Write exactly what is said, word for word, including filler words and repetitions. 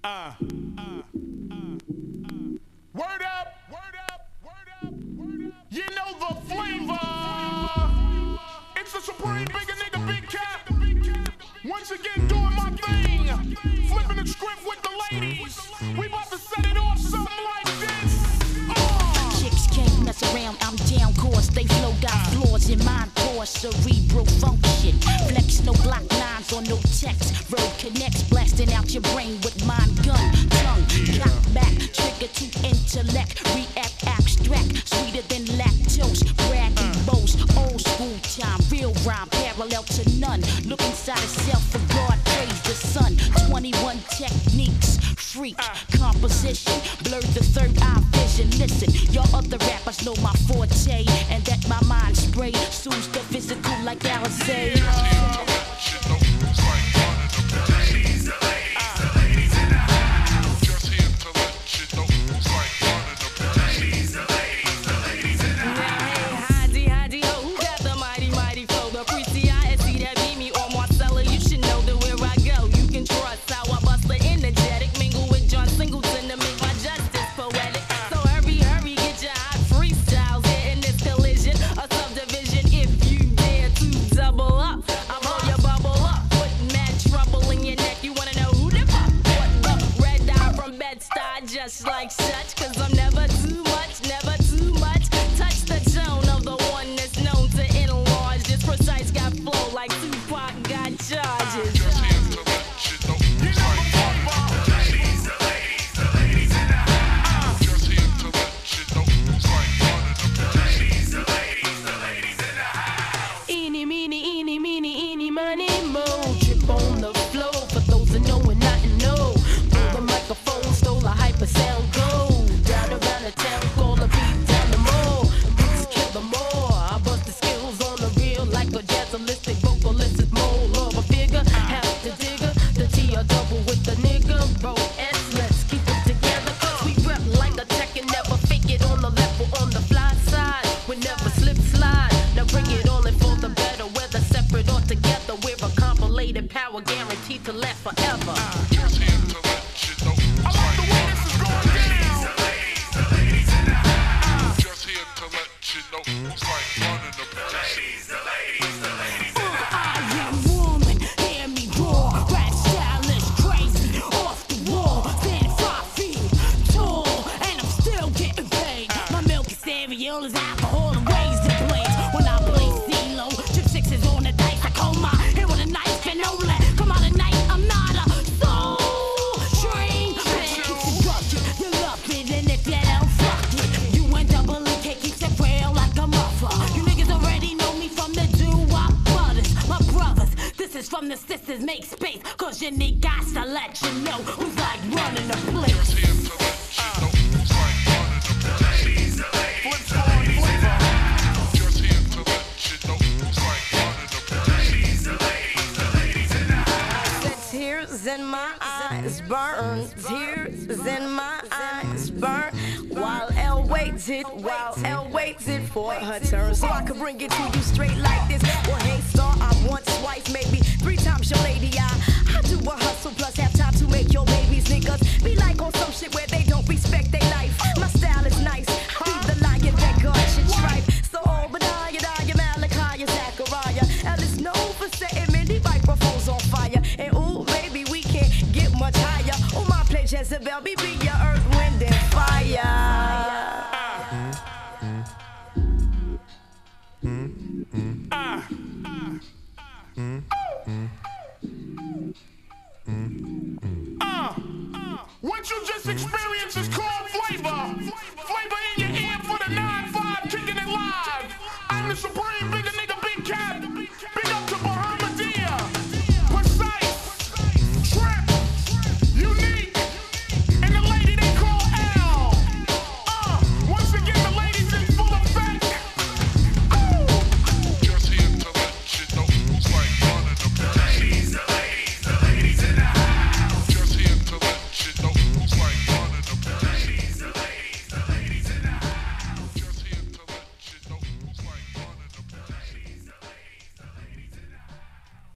Uh, uh, uh, uh. Word up, word up, word up, word up. You know the flavor. It's the Supreme Bigger Nigga Big Cap. Once again doing my thing. Flipping the script with the ladies. We about to set it off something like this. Uh. Chicks can't mess around, I'm down course. They flow, got flaws in mind, poor cerebral function. Flex, no block nines or no text. Road connects, blasting out your brain with mind gun. Tongue, cock back, trigger to intellect. React abstract, sweeter than lactose. Bragging boast, old school time, real rhyme, parallel to none. Look inside itself for God, praise the sun. twenty-one techniques, freak, composition, blurred the third eye vision. Listen, y'all other rappers know my forte, and that my mind spray soothes the physical like Alizé. Just like such, cause I'm never too much, never too much. Touch the tone of the one that's known to enlarge. This precise got flow like Tupac got charges. Just here to let you know who's like the ladies, the ladies, the ladies in the house. Just here to let you know who's like the ladies, the ladies, the ladies in the house. Eeny, meeny, eeny, meeny, eeny, money, mo. Trip on the floor for those that know and not know. Pull the microphone, stole a hyper sound, go down around the town, call the beat down the mall. Beats kill them all. I bust the skills on the real like a jazzalistic vocalist is more of a figure. Have to digger the T or double with the nigga. Bro, S, let's keep it together. Cause we rep like a tech and never fake it on the left or on the fly side. We never slip slide. Now bring it on in for the better, whether separate or together. We're a compilated power guaranteed to last forever. Just here to let you know. I like the way this is going down. The ladies in the house. Just here to let you know who's like running the ladies, the ladies, the ladies in the house. I am woman, hear me roar. Rap style is crazy, off the wall. Stand five feet tall, and I'm still getting paid. My milk and cereal is alcohol and razor blades. When I play CeeLo, chip sixes on the dice. I call my hit with a knife and no let come out at night. I'm not a soul train. Man, keeps it drugged. You love it, and if you don't fuck it, you and double E K keeps it real like a muffler. You niggas already know me from the doo-wop brothers. My brothers, this is from the sisters. Make space, cause you need guys to let you know who's like running the place. Just here to let you know who's like running the ladies, the ladies, the ladies in the house. Just here to let you know who's like running the ladies, the ladies, the ladies in the house. The tears in my eyes burn, tears in my eyes burn. While Elle waited, while Elle waited for her turn, so I could bring it to you straight like this. Well, hey star, I'm once, twice, maybe three times your lady. I, I do a hustle plus have time to make your babies niggas be like on some shit where they don't respect their life. My style is nice, be the lion that God should stripe. So Obadiah, Daya, Malachi, Zachariah, Elle is known for setting many microphones on fire. And ooh, baby, we can't get much higher. Oh, my play Jezebel, be be your earth, wind, and fire.